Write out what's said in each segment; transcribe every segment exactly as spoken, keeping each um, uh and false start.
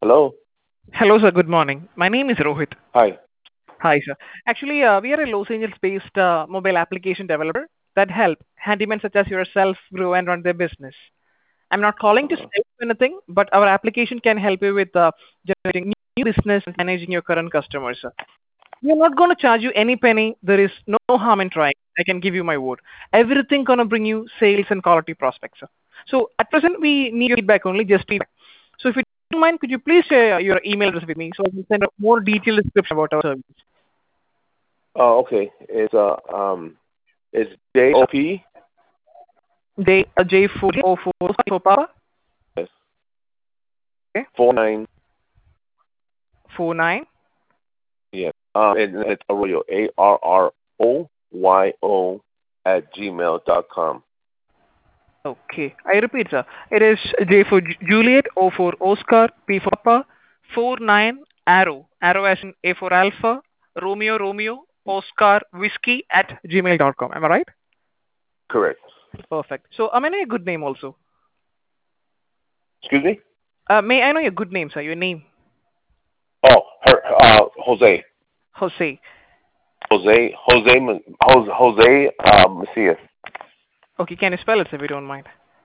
Hello. Hello, sir. Good morning. My name is Rohit. Hi. Hi, sir. Actually, uh, we are a Los Angeles-based uh, mobile application developer that help handymen such as yourself grow and run their business. I'm not calling to Uh-huh. sell you anything, but our application can help you with uh, generating new business and managing your current customers, sir. We are not going to charge you any penny. There is no harm in trying. I can give you my word. Everything going to bring you sales and quality prospects, sir. So at present, we need your feedback only, just feedback. So if you don't mind, could you please share your email address with me so I can send a more detailed description about our service? Oh, okay. It's uh um it's J O P. J uh, J four O four for Papa. Yes. Okay. Four nine. Four nine. Yes. Um and it's Arroyo. A R R O Y O at gmail dot com. Okay. I repeat, sir. It is J for Ju- Juliet, O for Oscar, P for Papa, four nine arrow. Arrow as in A for Alpha, Romeo Romeo, Oscar Whiskey at gmail dot com. Am I right? Correct. Perfect. So, uh, may I know your good name also? Excuse me? Uh, may I know your good name, sir? Your name? Oh, her uh Jose. Jose. Jose Jose Ma- Jose Jose uh Macias. Okay, can you spell it, sir, if you don't mind?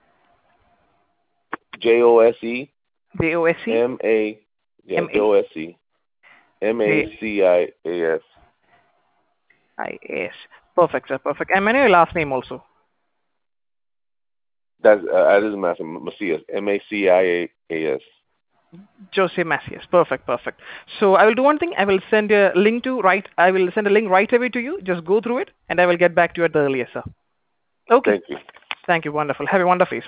J O S E J O S E M A yeah, M J O S E M A A J C I A S. I S. Perfect, sir. Perfect. And may I know your last name also? That's uh, that is Master Macias. M A C I A S. Jose Macias. Perfect, perfect. So I will do one thing. I will send a link to right. I will send a link right away to you. Just go through it, and I will get back to you at the earliest, sir. Okay. Thank you. Thank you. Wonderful. Have a wonderful day, sir.